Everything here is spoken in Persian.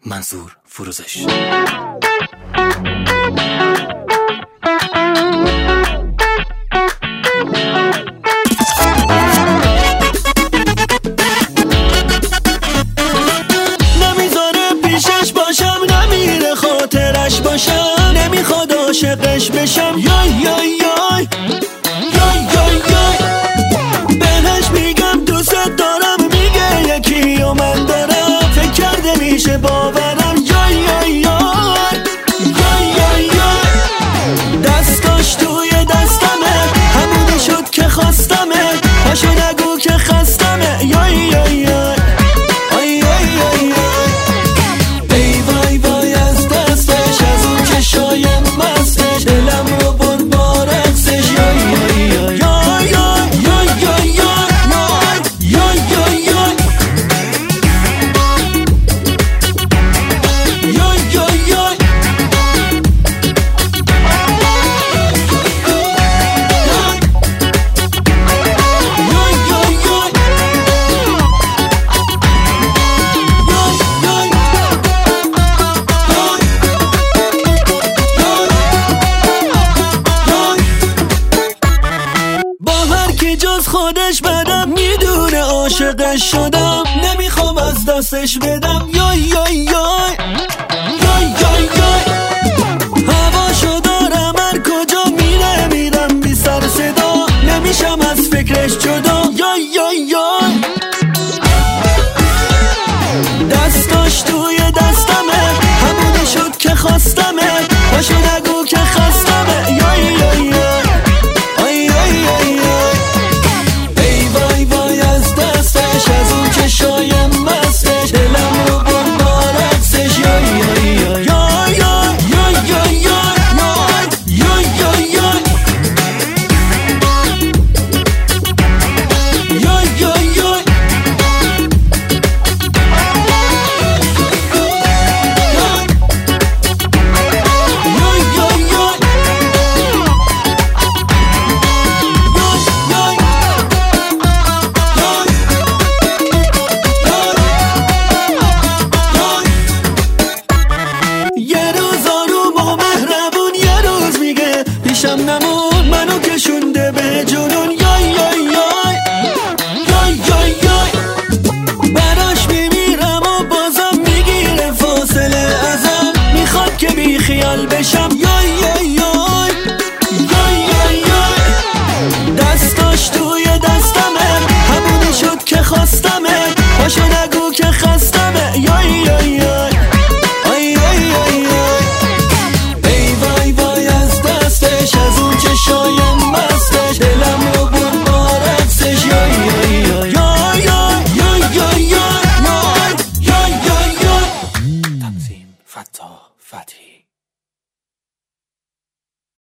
منصور فروزش. نمیذاره پیشش باشم، نمیره خاطرش باشم، نمیخواد عاشقش بشم. یای یای یای یای یای یای بهش میگم دوست دارم، میگه یکی و من دارم، فکر کرده میشه باورم. یای یای یای یای یای یای دستاش توی دستمه، همونی شد که خواستمه، پاشو نگو که خستمه. یای یای یای جز خودش بدم، میدونه عاشقش شدم، نمیخوام از دستش بدم. یای یای یای یای یای یای هواشو دارم، هر کجا میره میرم بی سر صدا، نمیشم از فکرش جدا. یای یای یای دستاش توی دستمه، همونی شد که خواستمه، پاشو نگو که خستمه. یای یای یای نمون منو کشونده به جنون. یای یای یای یای یای یای براش میمیرم و بازم میگیره فاصله ازم، میخواد که بی خیال بشم. یای یای یای یای یای یای دستاش توی دستمه، همونی شد که خواستمه، پاشو نگو که خستمه. یای یای یای شایم مستش، دلم رو برد با رقصش. یای یای یای یای یای یای یای یای یای. تنظیم فتاح فتحی.